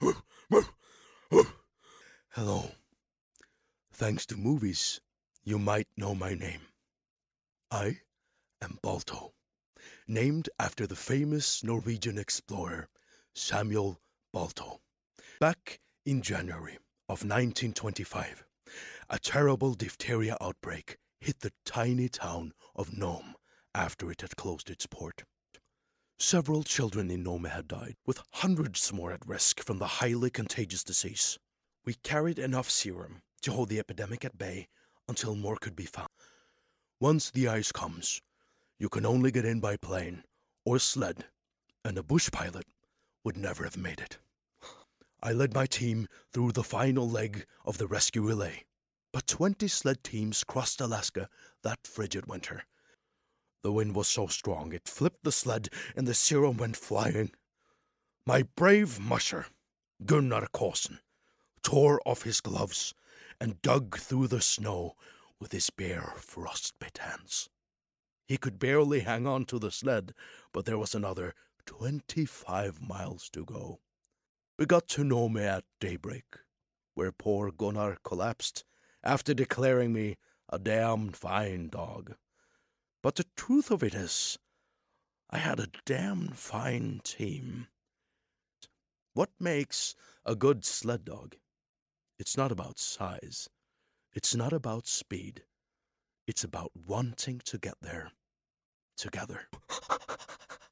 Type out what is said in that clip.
Hello. Thanks to movies, you might know my name. I am Balto, named after the famous Norwegian explorer Samuel Balto. Back in January of 1925, a terrible diphtheria outbreak hit the tiny town of Nome after it had closed its port. Several children in Nome had died, with hundreds more at risk from the highly contagious disease. We carried enough serum to hold the epidemic at bay until more could be found. Once the ice comes, you can only get in by plane or sled, and a bush pilot would never have made it. I led my team through the final leg of the rescue relay, but 20 sled teams crossed Alaska that frigid winter. The wind was so strong it flipped the sled and the serum went flying. My brave musher, Gunnar Kaasen, tore off his gloves and dug through the snow with his bare, frostbit hands. He could barely hang on to the sled, but there was another 25 miles to go. We got to Nome at daybreak, where poor Gunnar collapsed after declaring me a damn fine dog. But the truth of it is, I had a damn fine team. What makes a good sled dog? It's not about size. It's not about speed. It's about wanting to get there together.